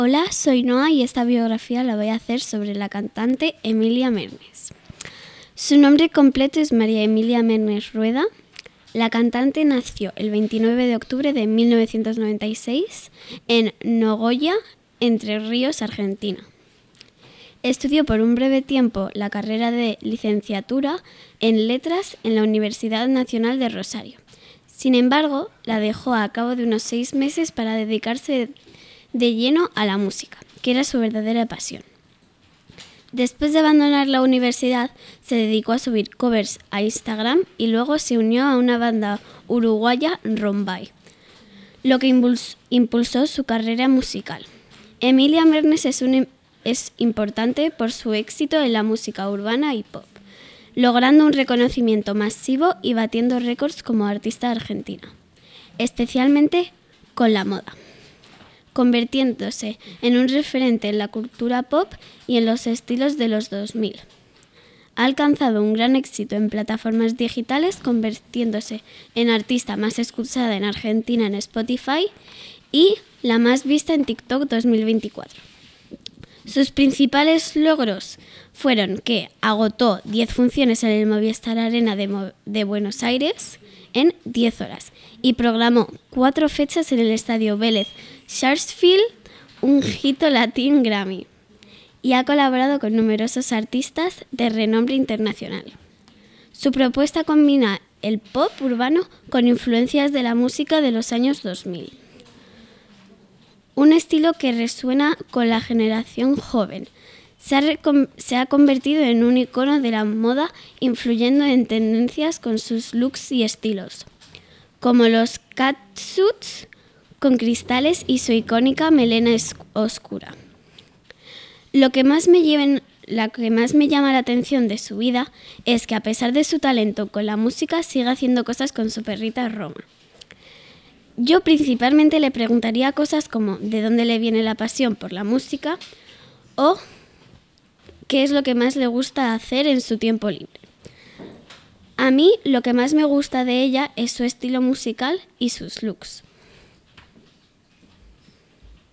Hola, soy Noa y esta biografía la voy a hacer sobre la cantante Emilia Mernes. Su nombre completo es María Emilia Mernes Rueda. La cantante nació el 29 de octubre de 1996 en Nogoyá, Entre Ríos, Argentina. Estudió por un breve tiempo la carrera de licenciatura en Letras en la Universidad Nacional de Rosario. Sin embargo, la dejó a cabo de unos 6 meses para dedicarse de lleno a la música, que era su verdadera pasión. Después de abandonar la universidad, se dedicó a subir covers a Instagram y luego se unió a una banda uruguaya, Rombay, lo que impulsó su carrera musical. Emilia Mernes es importante por su éxito en la música urbana y pop, logrando un reconocimiento masivo y batiendo récords como artista argentina, especialmente con la moda, convirtiéndose en un referente en la cultura pop y en los estilos de los 2000. Ha alcanzado un gran éxito en plataformas digitales, convirtiéndose en artista más escuchada en Argentina en Spotify y la más vista en TikTok 2024. Sus principales logros fueron que agotó 10 funciones en el Movistar Arena de Buenos Aires en 10 horas y programó 4 fechas en el Estadio Vélez Sarsfield, un hito Latin Grammy, y ha colaborado con numerosos artistas de renombre internacional. Su propuesta combina el pop urbano con influencias de la música de los años 2000. Un estilo que resuena con la generación joven. Se ha convertido en un icono de la moda, influyendo en tendencias con sus looks y estilos, como los catsuits con cristales y su icónica melena oscura. Lo que más me llama la atención de su vida es que, a pesar de su talento con la música, sigue haciendo cosas con su perrita Roma. Yo principalmente le preguntaría cosas como de dónde le viene la pasión por la música o qué es lo que más le gusta hacer en su tiempo libre. A mí lo que más me gusta de ella es su estilo musical y sus looks.